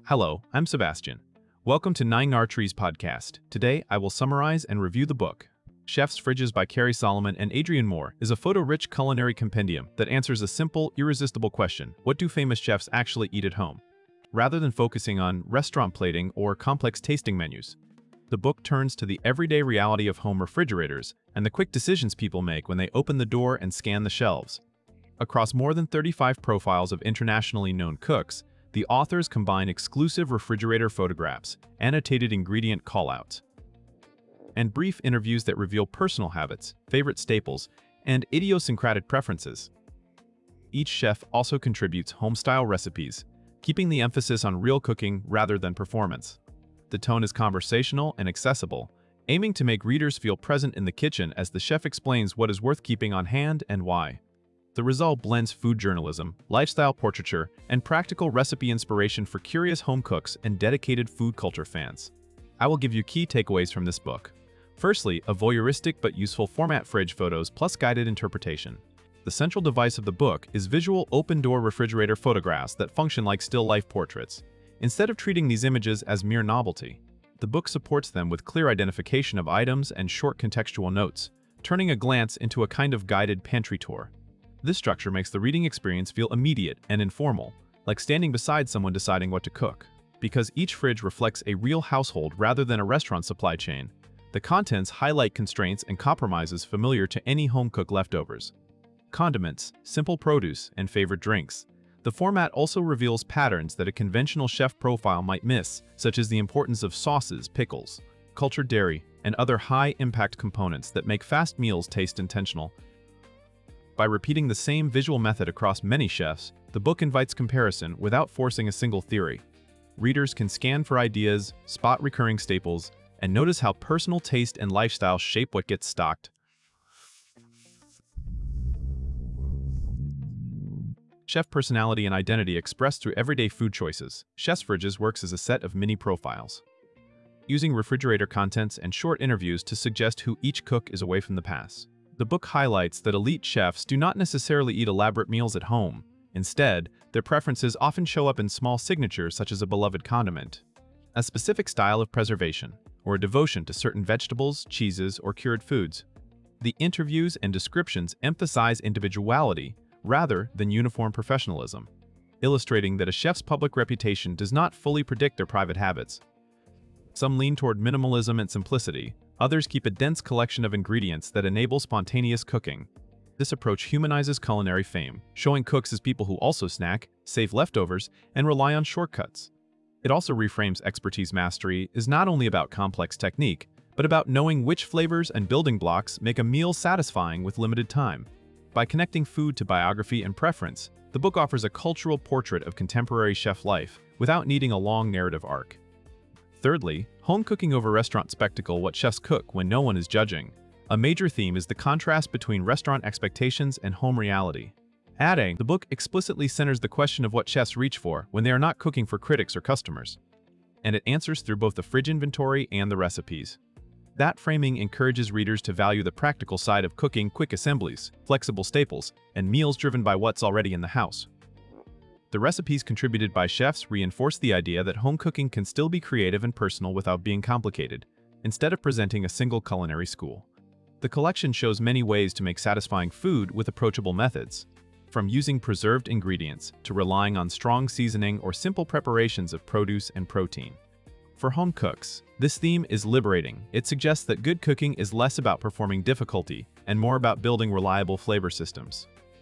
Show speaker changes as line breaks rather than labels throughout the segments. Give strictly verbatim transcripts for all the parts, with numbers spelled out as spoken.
Hello, I'm Sebastian. Welcome to Nine Archery's podcast. Today, I will summarize and review the book. Chef's Fridges by Carrie Solomon and Adrian Moore is a photo-rich culinary compendium that answers a simple, irresistible question: what do famous chefs actually eat at home? Rather than focusing on restaurant plating or complex tasting menus, the book turns to the everyday reality of home refrigerators and the quick decisions people make when they open the door and scan the shelves. Across more than thirty-five profiles of internationally known cooks, the authors combine exclusive refrigerator photographs, annotated ingredient callouts, and brief interviews that reveal personal habits, favorite staples, and idiosyncratic preferences. Each chef also contributes home-style recipes, keeping the emphasis on real cooking rather than performance. The tone is conversational and accessible, aiming to make readers feel present in the kitchen as the chef explains what is worth keeping on hand and why. The result blends food journalism, lifestyle portraiture, and practical recipe inspiration for curious home cooks and dedicated food culture fans. I will give you key takeaways from this book. Firstly, a voyeuristic but useful format: fridge photos plus guided interpretation. The central device of the book is visual open-door refrigerator photographs that function like still-life portraits. Instead of treating these images as mere novelty, the book supports them with clear identification of items and short contextual notes, turning a glance into a kind of guided pantry tour. This structure makes the reading experience feel immediate and informal, like standing beside someone deciding what to cook. Because each fridge reflects a real household rather than a restaurant supply chain, the contents highlight constraints and compromises familiar to any home-cooked leftovers. Condiments, simple produce, and favorite drinks. The format also reveals patterns that a conventional chef profile might miss, such as the importance of sauces, pickles, cultured dairy, and other high-impact components that make fast meals taste intentional. By repeating the same visual method across many chefs, the book invites comparison without forcing a single theory. Readers can scan for ideas, spot recurring staples, and notice how personal taste and lifestyle shape what gets stocked. Chef personality and identity expressed through everyday food choices. Chef's Fridges works as a set of mini profiles, using refrigerator contents and short interviews to suggest who each cook is away from the past. The book highlights that elite chefs do not necessarily eat elaborate meals at home. Instead, their preferences often show up in small signatures such as a beloved condiment, a specific style of preservation, or a devotion to certain vegetables, cheeses, or cured foods. The interviews and descriptions emphasize individuality rather than uniform professionalism, illustrating that a chef's public reputation does not fully predict their private habits. Some lean toward minimalism and simplicity. Others keep a dense collection of ingredients that enable spontaneous cooking. This approach humanizes culinary fame, showing cooks as people who also snack, save leftovers, and rely on shortcuts. It also reframes expertise. Mastery is not only about complex technique, but about knowing which flavors and building blocks make a meal satisfying with limited time. By connecting food to biography and preference, the book offers a cultural portrait of contemporary chef life without needing a long narrative arc. Thirdly, home cooking over restaurant spectacle: what chefs cook when no one is judging. A major theme is the contrast between restaurant expectations and home reality. Adding, the book explicitly centers the question of what chefs reach for when they are not cooking for critics or customers, and it answers through both the fridge inventory and the recipes. That framing encourages readers to value the practical side of cooking: quick assemblies, flexible staples, and meals driven by what's already in the house. The recipes contributed by chefs reinforce the idea that home cooking can still be creative and personal without being complicated, instead of presenting a single culinary school. The collection shows many ways to make satisfying food with approachable methods, from using preserved ingredients to relying on strong seasoning or simple preparations of produce and protein. For home cooks, this theme is liberating. It suggests that good cooking is less about performing difficulty and more about building reliable flavor systems.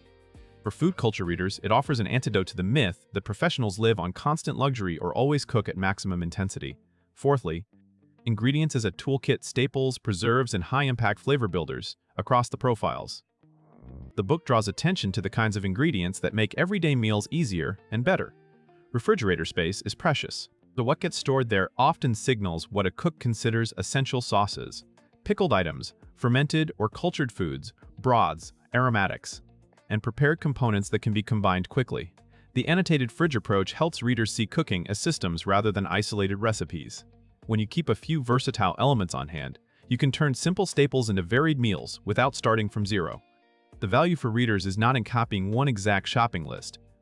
For food culture readers, it offers an antidote to the myth that professionals live on constant luxury or always cook at maximum intensity. Fourthly, ingredients as a toolkit: staples, preserves, and high-impact flavor builders across the profiles. The book draws attention to the kinds of ingredients that make everyday meals easier and better. Refrigerator space is precious, so what gets stored there often signals what a cook considers essential: sauces, pickled items, fermented or cultured foods, broths, aromatics, and prepared components that can be combined quickly. The annotated fridge approach helps readers see cooking as systems rather than isolated recipes. When you keep a few versatile elements on hand, you can turn simple staples into varied meals without starting from zero. The value for readers is not in copying one exact shopping list,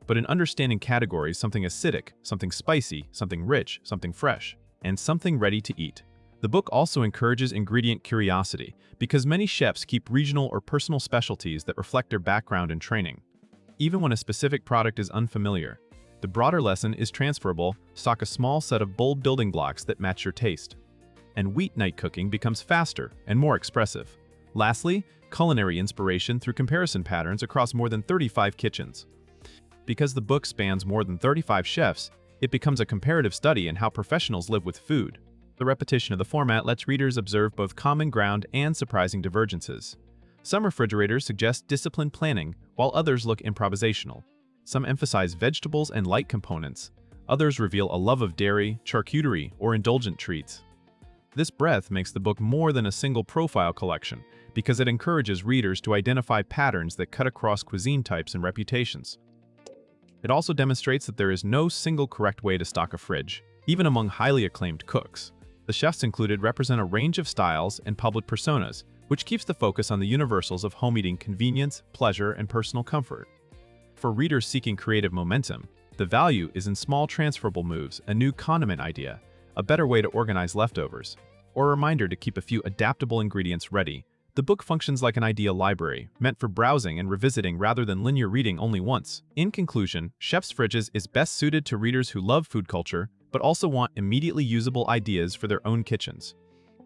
but in understanding categories, something acidic, something spicy, something rich, something fresh, and something ready to eat. The book also encourages ingredient curiosity, because many chefs keep regional or personal specialties that reflect their background and training. Even when a specific product is unfamiliar, the broader lesson is transferable. Stock a small set of bold building blocks that match your taste. And weeknight cooking becomes faster and more expressive. Lastly, culinary inspiration through comparison patterns across more than thirty-five kitchens. Because the book spans more than thirty-five chefs, it becomes a comparative study in how professionals live with food. The repetition of the format lets readers observe both common ground and surprising divergences. Some refrigerators suggest disciplined planning, while others look improvisational. Some emphasize vegetables and light components. Others reveal a love of dairy, charcuterie, or indulgent treats. This breadth makes the book more than a single profile collection, because it encourages readers to identify patterns that cut across cuisine types and reputations. It also demonstrates that there is no single correct way to stock a fridge, even among highly acclaimed cooks. The chefs included represent a range of styles and public personas, which keeps the focus on the universals of home eating convenience, pleasure, and personal comfort. For readers seeking creative momentum, the value is in small transferable moves, a new condiment idea, a better way to organize leftovers, or a reminder to keep a few adaptable ingredients ready. The book functions like an idea library, meant for browsing and revisiting rather than linear reading only once. In conclusion, Chef's Fridges is best suited to readers who love food culture, but also want immediately usable ideas for their own kitchens.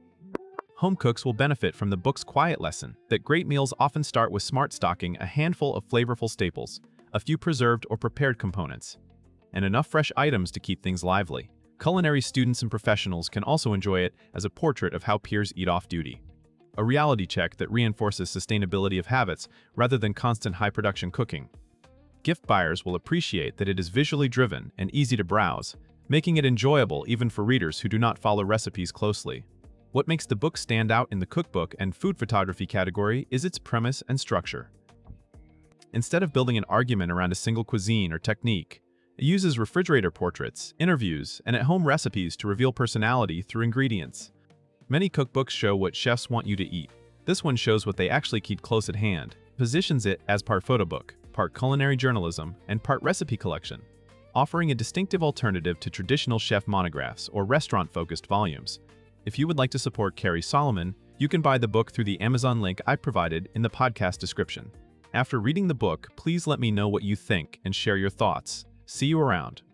Home cooks will benefit from the book's quiet lesson that great meals often start with smart stocking a handful of flavorful staples, a few preserved or prepared components, and enough fresh items to keep things lively. Culinary students and professionals can also enjoy it as a portrait of how peers eat off-duty. A reality check that reinforces sustainability of habits rather than constant high-production cooking. Gift buyers will appreciate that it is visually driven and easy to browse, making it enjoyable even for readers who do not follow recipes closely. What makes the book stand out in the cookbook and food photography category is its premise and structure. Instead of building an argument around a single cuisine or technique, it uses refrigerator portraits, interviews, and at-home recipes to reveal personality through ingredients. Many cookbooks show what chefs want you to eat. This one shows what they actually keep close at hand, positions it as part photo book, part culinary journalism, and part recipe collection, offering a distinctive alternative to traditional chef monographs or restaurant-focused volumes. If you would like to support Carrie Solomon, you can buy the book through the Amazon link I provided in the podcast description. After reading the book, please let me know what you think and share your thoughts. See you around.